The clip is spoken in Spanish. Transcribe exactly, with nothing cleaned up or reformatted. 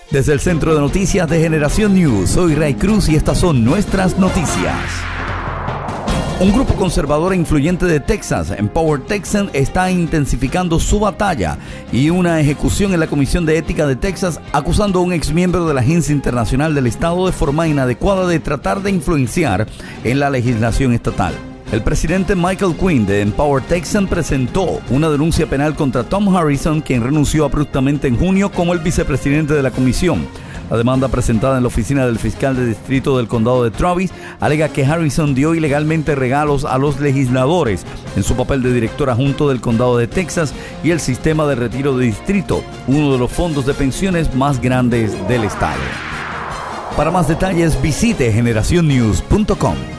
Desde el Centro de Noticias de Generación News, soy Ray Cruz y estas son nuestras noticias. Un grupo conservador e influyente de Texas, Empower Texan, está intensificando su batalla y una ejecución en la Comisión de Ética de Texas acusando a un exmiembro de la Agencia Internacional del Estado de forma inadecuada de tratar de influenciar en la legislación estatal. El presidente Michael Quinn de Empower Texan presentó una denuncia penal contra Tom Harrison, quien renunció abruptamente en junio como el vicepresidente de la comisión. La demanda presentada en la oficina del fiscal de distrito del condado de Travis alega que Harrison dio ilegalmente regalos a los legisladores en su papel de director adjunto del condado de Texas y el sistema de retiro de distrito, uno de los fondos de pensiones más grandes del estado. Para más detalles visite generación news punto com.